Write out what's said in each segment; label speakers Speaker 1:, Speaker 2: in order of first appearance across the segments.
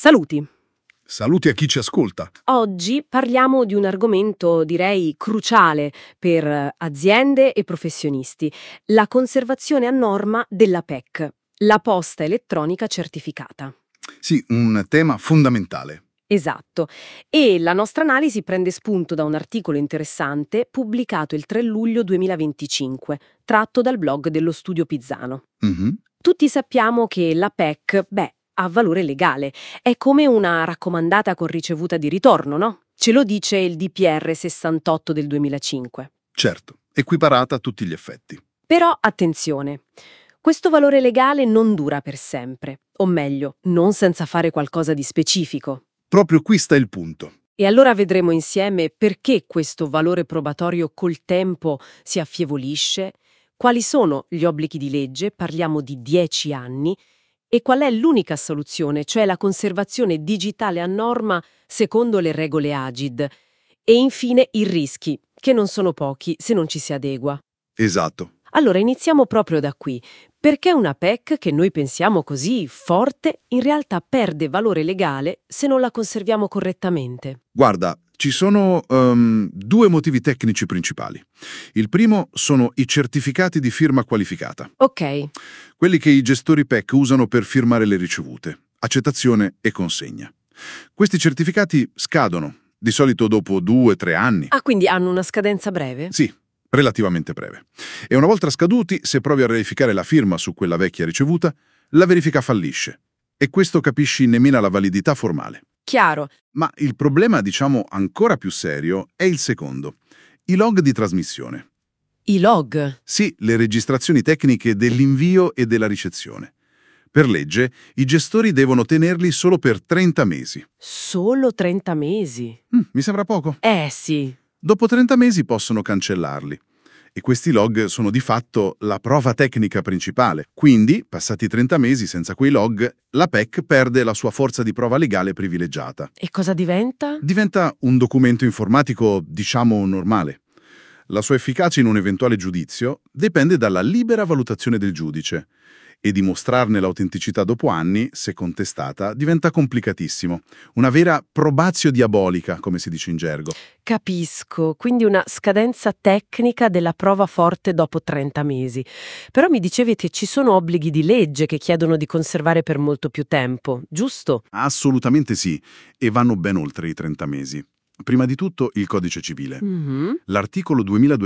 Speaker 1: Saluti!
Speaker 2: Saluti a chi ci ascolta.
Speaker 1: Oggi parliamo di un argomento, direi, cruciale per aziende e professionisti, la conservazione a norma della PEC, la posta elettronica certificata.
Speaker 2: Sì, un tema fondamentale.
Speaker 1: Esatto. E la nostra analisi prende spunto da un articolo interessante pubblicato il 3 luglio 2025, tratto dal blog dello Studio Pizzano.
Speaker 2: Mhm.
Speaker 1: Tutti sappiamo che la PEC, ha valore legale. È come una raccomandata con ricevuta di ritorno, no? Ce lo dice il DPR 68 del 2005.
Speaker 2: Certo, equiparata a tutti gli effetti.
Speaker 1: Però attenzione, questo valore legale non dura per sempre, o meglio, non senza fare qualcosa di specifico.
Speaker 2: Proprio qui sta il punto.
Speaker 1: E allora vedremo insieme perché questo valore probatorio col tempo si affievolisce, quali sono gli obblighi di legge, parliamo di 10 anni, e qual è l'unica soluzione, cioè la conservazione digitale a norma secondo le regole AGID. E infine i rischi, che non sono pochi se non ci si adegua.
Speaker 2: Esatto.
Speaker 1: Allora iniziamo proprio da qui. Perché una PEC, che noi pensiamo così forte, in realtà perde valore legale se non la conserviamo correttamente?
Speaker 2: Guarda, ci sono due motivi tecnici principali. Il primo sono i certificati di firma qualificata,
Speaker 1: Ok,
Speaker 2: quelli che i gestori PEC usano per firmare le ricevute, accettazione e consegna. Questi certificati scadono, di solito dopo 2-3 anni.
Speaker 1: quindi hanno una scadenza breve?
Speaker 2: Sì, relativamente breve. E una volta scaduti, se provi a verificare la firma su quella vecchia ricevuta, la verifica fallisce. E questo, capisci, ne mina la validità formale.
Speaker 1: Chiaro.
Speaker 2: Ma il problema, diciamo, ancora più serio è il secondo. I log di trasmissione.
Speaker 1: I log?
Speaker 2: Sì, le registrazioni tecniche dell'invio e della ricezione. Per legge, i gestori devono tenerli solo per 30 mesi.
Speaker 1: Solo 30 mesi?
Speaker 2: Mi sembra poco.
Speaker 1: Sì.
Speaker 2: Dopo 30 mesi possono cancellarli. E questi log sono di fatto la prova tecnica principale. Quindi, passati 30 mesi senza quei log, la PEC perde la sua forza di prova legale privilegiata.
Speaker 1: E cosa diventa?
Speaker 2: Diventa un documento informatico, diciamo, normale. La sua efficacia in un eventuale giudizio dipende dalla libera valutazione del giudice. E dimostrarne l'autenticità dopo anni, se contestata, diventa complicatissimo. Una vera probatio diabolica, come si dice in gergo.
Speaker 1: Capisco, quindi una scadenza tecnica della prova forte dopo 30 mesi. Però mi dicevi che ci sono obblighi di legge che chiedono di conservare per molto più tempo, giusto?
Speaker 2: Assolutamente sì, e vanno ben oltre i 30 mesi. Prima di tutto il codice civile. L'articolo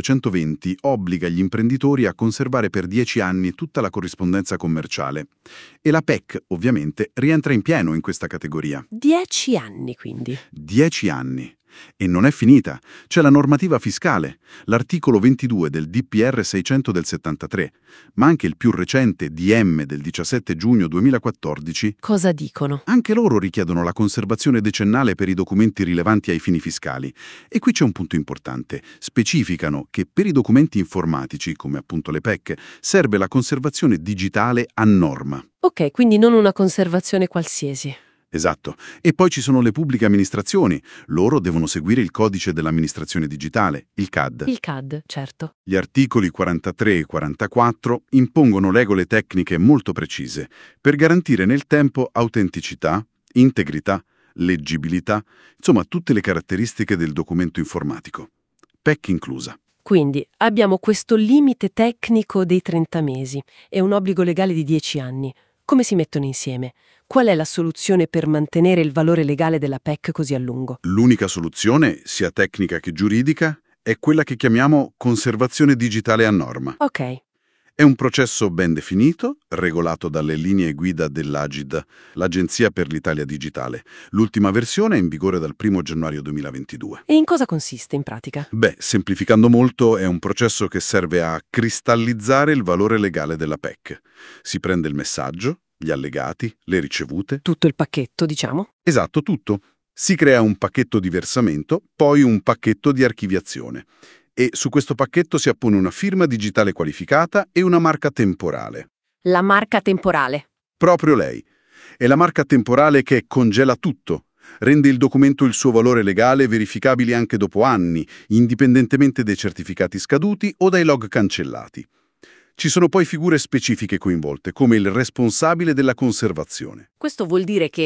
Speaker 2: 2220 obbliga gli imprenditori a conservare per 10 anni tutta la corrispondenza commerciale. E la PEC, ovviamente, rientra in pieno in questa categoria.
Speaker 1: 10 anni, quindi.
Speaker 2: 10 anni. E non è finita. C'è la normativa fiscale, l'articolo 22 del DPR 600 del 73, ma anche il più recente DM del 17 giugno 2014.
Speaker 1: Cosa dicono?
Speaker 2: Anche loro richiedono la conservazione decennale per i documenti rilevanti ai fini fiscali. E qui c'è un punto importante. Specificano che per i documenti informatici, come appunto le PEC, serve la conservazione digitale a norma.
Speaker 1: Ok, quindi non una conservazione qualsiasi.
Speaker 2: Esatto. E poi ci sono le pubbliche amministrazioni. Loro devono seguire il codice dell'amministrazione digitale, il CAD.
Speaker 1: Il CAD, certo.
Speaker 2: Gli articoli 43 e 44 impongono regole tecniche molto precise per garantire nel tempo autenticità, integrità, leggibilità, insomma tutte le caratteristiche del documento informatico, PEC inclusa.
Speaker 1: Quindi abbiamo questo limite tecnico dei 30 mesi e un obbligo legale di 10 anni. Come si mettono insieme? Qual è la soluzione per mantenere il valore legale della PEC così a lungo?
Speaker 2: L'unica soluzione, sia tecnica che giuridica, è quella che chiamiamo conservazione digitale a norma.
Speaker 1: Ok.
Speaker 2: È un processo ben definito, regolato dalle linee guida dell'AGID, l'Agenzia per l'Italia Digitale. L'ultima versione è in vigore dal 1 gennaio 2022.
Speaker 1: E in cosa consiste in pratica?
Speaker 2: Semplificando molto, è un processo che serve a cristallizzare il valore legale della PEC. Si prende il messaggio, gli allegati, le ricevute.
Speaker 1: Tutto il pacchetto, diciamo?
Speaker 2: Esatto, tutto. Si crea un pacchetto di versamento, poi un pacchetto di archiviazione. E su questo pacchetto si appone una firma digitale qualificata e una marca temporale.
Speaker 1: La marca temporale.
Speaker 2: Proprio lei. È la marca temporale che congela tutto, rende il documento il suo valore legale verificabile anche dopo anni, indipendentemente dai certificati scaduti o dai log cancellati. Ci sono poi figure specifiche coinvolte, come il responsabile della conservazione.
Speaker 1: Questo vuol dire che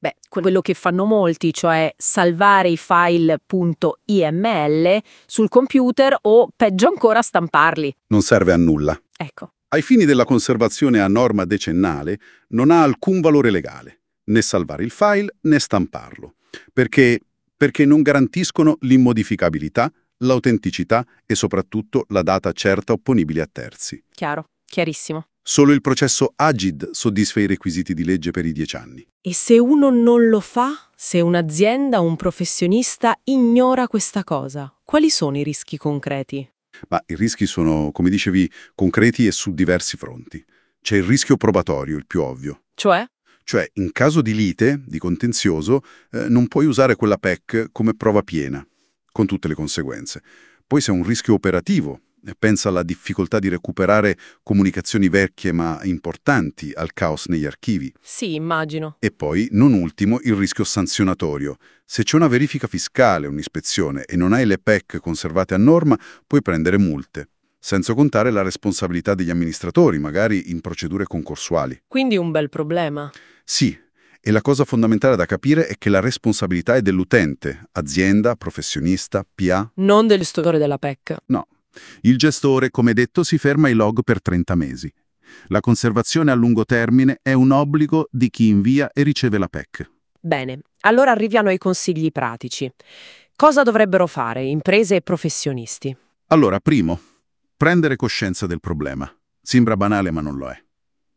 Speaker 1: Beh, quello che fanno molti, cioè salvare i file .iml sul computer o, peggio ancora, stamparli.
Speaker 2: Non serve a nulla.
Speaker 1: Ecco.
Speaker 2: Ai fini della conservazione a norma decennale non ha alcun valore legale, né salvare il file né stamparlo, perché non garantiscono l'immodificabilità, l'autenticità e soprattutto la data certa opponibile a terzi.
Speaker 1: Chiaro, chiarissimo.
Speaker 2: Solo il processo AGID soddisfa i requisiti di legge per i 10 anni.
Speaker 1: E se uno non lo fa? Se un'azienda o un professionista ignora questa cosa, quali sono i rischi concreti?
Speaker 2: Ma i rischi sono, come dicevi, concreti e su diversi fronti. C'è il rischio probatorio, il più ovvio.
Speaker 1: Cioè?
Speaker 2: Cioè, in caso di lite, di contenzioso, non puoi usare quella PEC come prova piena, con tutte le conseguenze. Poi c'è un rischio operativo. Pensa alla difficoltà di recuperare comunicazioni vecchie ma importanti, al caos negli archivi.
Speaker 1: Sì, immagino.
Speaker 2: E poi, non ultimo, il rischio sanzionatorio. Se c'è una verifica fiscale, un'ispezione e non hai le PEC conservate a norma, puoi prendere multe. Senza contare la responsabilità degli amministratori, magari in procedure concorsuali.
Speaker 1: Quindi un bel problema.
Speaker 2: Sì, e la cosa fondamentale da capire è che la responsabilità è dell'utente, azienda, professionista, PA.
Speaker 1: Non del gestore della PEC.
Speaker 2: No. Il gestore, come detto, si ferma ai log per 30 mesi. La conservazione a lungo termine è un obbligo di chi invia e riceve la PEC.
Speaker 1: Bene, allora arriviamo ai consigli pratici. Cosa dovrebbero fare imprese e professionisti?
Speaker 2: Allora, primo, prendere coscienza del problema. Sembra banale, ma non lo è.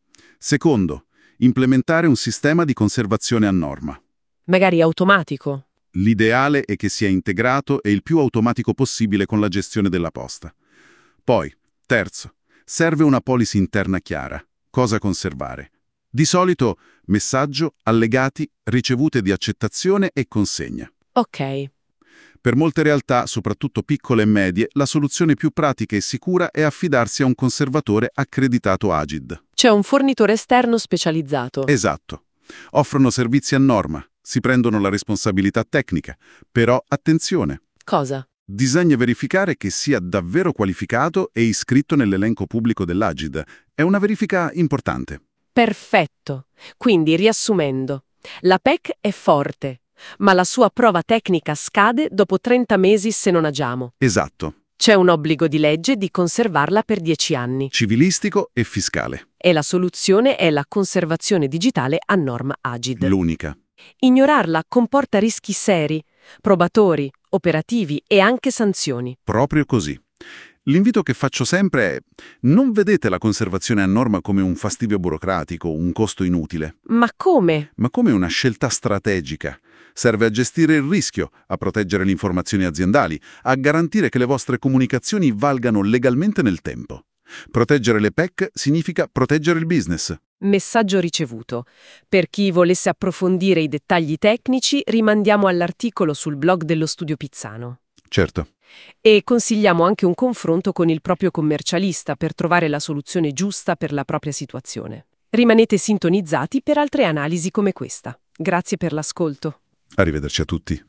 Speaker 2: Secondo, implementare un sistema di conservazione a norma.
Speaker 1: Magari automatico?
Speaker 2: L'ideale è che sia integrato e il più automatico possibile con la gestione della posta. Poi, terzo, serve una policy interna chiara. Cosa conservare? Di solito, messaggio, allegati, ricevute di accettazione e consegna.
Speaker 1: Ok.
Speaker 2: Per molte realtà, soprattutto piccole e medie, la soluzione più pratica e sicura è affidarsi a un conservatore accreditato AGID.
Speaker 1: C'è un fornitore esterno specializzato.
Speaker 2: Esatto. Offrono servizi a norma, si prendono la responsabilità tecnica, però attenzione.
Speaker 1: Cosa?
Speaker 2: Bisogna verificare che sia davvero qualificato e iscritto nell'elenco pubblico dell'AGID. È una verifica importante.
Speaker 1: Perfetto. Quindi, riassumendo, la PEC è forte, ma la sua prova tecnica scade dopo 30 mesi se non agiamo.
Speaker 2: Esatto.
Speaker 1: C'è un obbligo di legge di conservarla per 10 anni.
Speaker 2: Civilistico e fiscale.
Speaker 1: E la soluzione è la conservazione digitale a norma AGID.
Speaker 2: L'unica.
Speaker 1: Ignorarla comporta rischi seri, probatori, operativi e anche sanzioni.
Speaker 2: Proprio così. L'invito che faccio sempre è: non vedete la conservazione a norma come un fastidio burocratico, un costo inutile,
Speaker 1: Ma come?
Speaker 2: ma come una scelta strategica. Serve a gestire il rischio, a proteggere le informazioni aziendali, a garantire che le vostre comunicazioni valgano legalmente nel tempo. Proteggere le PEC significa proteggere il business.
Speaker 1: Messaggio ricevuto. Per chi volesse approfondire i dettagli tecnici, rimandiamo all'articolo sul blog dello Studio Pizzano.
Speaker 2: Certo.
Speaker 1: E consigliamo anche un confronto con il proprio commercialista per trovare la soluzione giusta per la propria situazione. Rimanete sintonizzati per altre analisi come questa. Grazie per l'ascolto.
Speaker 2: Arrivederci a tutti.